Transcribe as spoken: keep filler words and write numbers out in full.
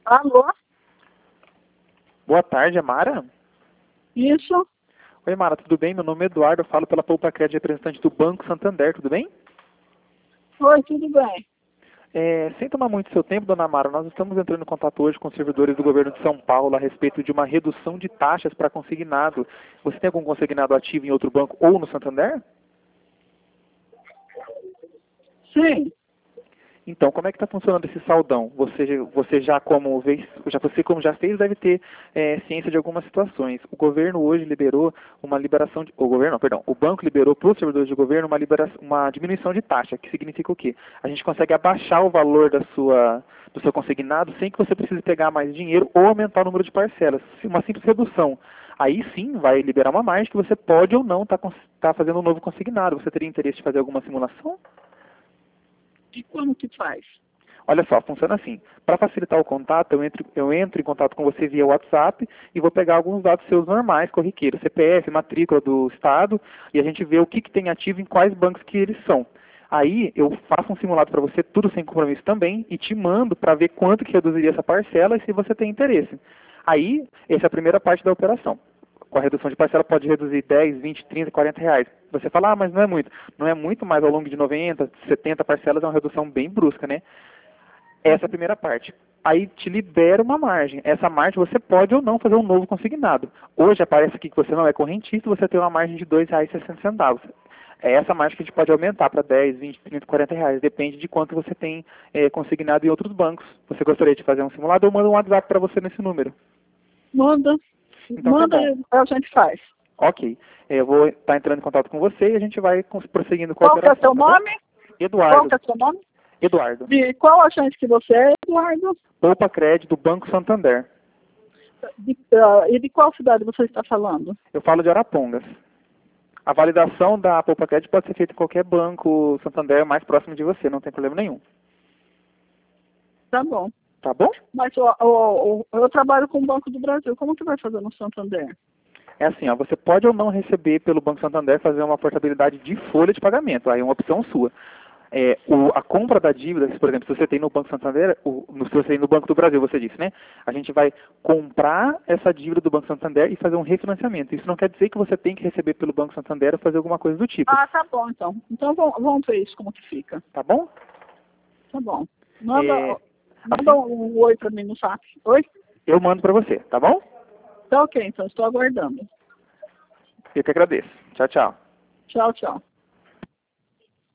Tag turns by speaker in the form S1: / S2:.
S1: Alô?
S2: Boa tarde, é Mara?
S1: Isso?
S2: Oi, Mara, tudo bem? Meu nome é Eduardo, eu falo pela Poupa Crédito, representante do Banco Santander, tudo bem?
S1: Oi, tudo bem.
S2: É, sem tomar muito seu tempo, dona Mara, nós estamos entrando em contato hoje com os servidores do governo de São Paulo a respeito de uma redução de taxas para consignado. Você tem algum consignado ativo em outro banco ou no Santander?
S1: Sim.
S2: Então, como é que está funcionando esse saldão? Você, você já como vez, já você como já fez deve ter é, ciência de algumas situações. O governo hoje liberou uma liberação, de, o governo, não, perdão, o banco liberou para os servidores do governo uma liberação, uma diminuição de taxa, que significa o quê? A gente consegue abaixar o valor da sua, do seu consignado sem que você precise pegar mais dinheiro ou aumentar o número de parcelas, uma simples redução. Aí sim vai liberar uma margem que você pode ou não estar tá, tá fazendo um novo consignado. Você teria interesse de fazer alguma simulação?
S1: E como que faz?
S2: Olha só, funciona assim. Para facilitar o contato, eu entro, eu entro em contato com você via WhatsApp e vou pegar alguns dados seus normais, corriqueiros, C P F, matrícula do Estado, e a gente vê o que, que tem ativo em quais bancos que eles são. Aí eu faço um simulado para você, tudo sem compromisso também, e te mando para ver quanto que reduziria essa parcela e se você tem interesse. Aí, essa é a primeira parte da operação. Com a redução de parcela pode reduzir dez, vinte, trinta, quarenta reais. Você fala, ah, mas não é muito. Não é muito, mas ao longo de noventa, setenta parcelas é uma redução bem brusca, né? Essa é a primeira parte. Aí te libera uma margem. Essa margem você pode ou não fazer um novo consignado. Hoje aparece aqui que você não é correntista, você tem uma margem de dois reais e sessenta centavos. É essa margem que a gente pode aumentar para dez, vinte, trinta, quarenta reais. Depende de quanto você tem é, consignado em outros bancos. Você gostaria de fazer um simulado ou manda um WhatsApp para você nesse número?
S1: Manda.
S2: Então
S1: Manda
S2: tá bom.
S1: e a gente faz.
S2: Ok. Eu vou estar entrando em contato com você e a gente vai prosseguindo com a
S1: Qual que é
S2: operação.
S1: seu
S2: Tá bom?
S1: nome?
S2: Eduardo.
S1: Qual que é seu nome?
S2: Eduardo.
S1: De qual agente que você é, Eduardo?
S2: Poupa Crédito do Banco Santander.
S1: De, uh, e de qual cidade você está falando?
S2: Eu falo de Arapongas. A validação da Poupa Crédito pode ser feita em qualquer banco Santander mais próximo de você, não tem problema nenhum.
S1: Tá bom.
S2: Tá bom?
S1: Mas ó, ó, ó, eu trabalho com o Banco do Brasil. Como que vai fazer no Santander?
S2: É assim, ó, você pode ou não receber pelo Banco Santander fazer uma portabilidade de folha de pagamento, aí é uma opção sua. É, o, a compra da dívida, por exemplo, se você tem no Banco Santander, o, no, se você tem no Banco do Brasil, você disse, né? A gente vai comprar essa dívida do Banco Santander e fazer um refinanciamento. Isso não quer dizer que você tem que receber pelo Banco Santander ou fazer alguma coisa do tipo.
S1: Ah, tá bom então. Então vamos, vamos ver isso como que fica.
S2: Tá bom?
S1: Tá bom. Manda,
S2: É,
S1: manda
S2: assim,
S1: um oi para mim no zap. Oi?
S2: eu mando para você, tá bom?
S1: Tá ok, então estou aguardando.
S2: Eu que agradeço. Tchau, tchau.
S1: Tchau, tchau.